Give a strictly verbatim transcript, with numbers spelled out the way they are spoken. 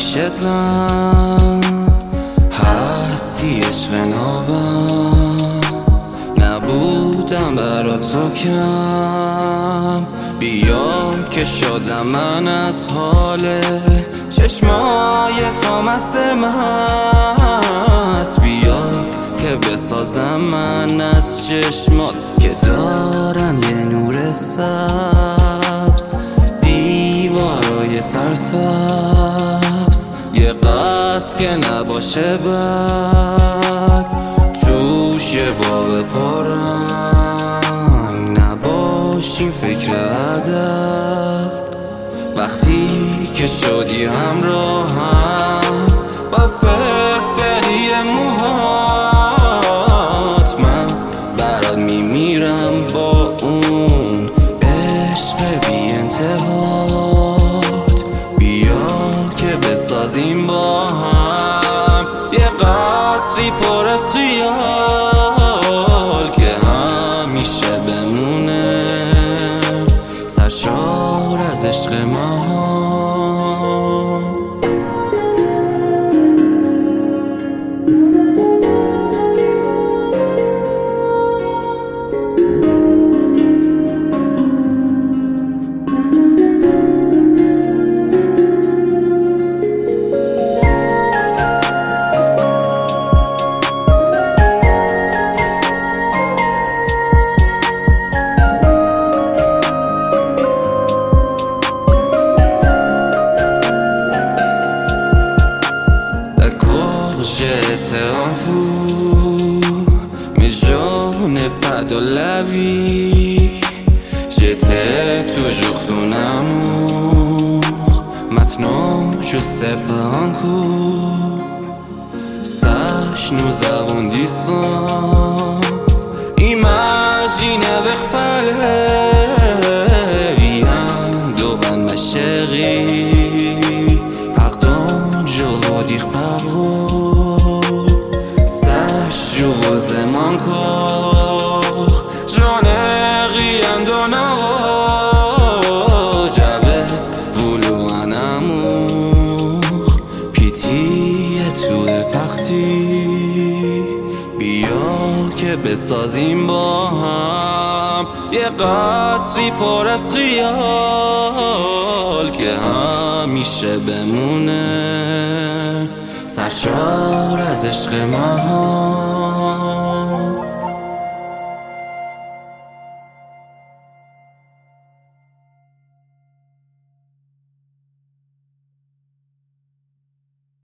عشقم هستی عشق نابم، نبودم برا تو کم. بیا که شدم من از حال چشمای تو مست مست، بیا که بسازم من از چشمات که دارن یه نور سبز، دیوارای سرسبز، یه قصد که نباشه بد، توش یه باغ پررنگ، نباشیم فکر ادب. وقتی که شدی همراهم با فرفری موهات، من برات میمیرم با اون عشق بی انتهات. بیا که بسازیم با هم یه قصری پر از خیال که همیشه بمونه سرشار از عشق ما. J'étais en fou, mais j'en ai pas de la vie. J'étais toujours ton amour, maintenant je sais pas encore. Sache, nous avons du sens. Imagine avec palais, viens devant ma chérie. Pardon, je veux dire parole. Je vous aime encore, j'en ai rien d'en haut. J'avais voulu un amour, pitié tout est parti. بیا که بسازیم با هم یه قصری پر از خیال که همیشه بمونه سرشار از عشق ما.